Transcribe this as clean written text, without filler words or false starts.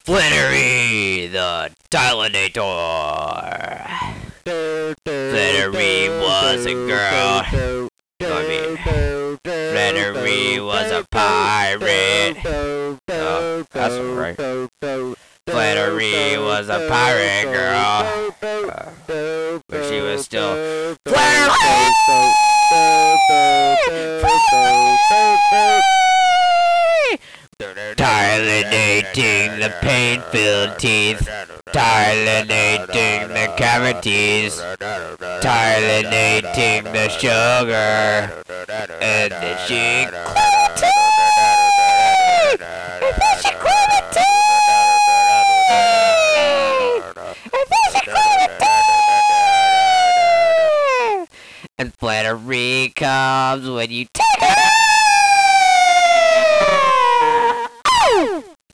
Flannery the Dilinator. Flannery was a girl. No, I mean, Flannery was a pirate. Oh, that's right. Flannery was a pirate girl. But she was still Flannery! Tylinating the pain-filled teeth. Tylinating the cavities. Tylinating the sugar. And the clementine! And the clementine! And the clementine! And Flannery comes when you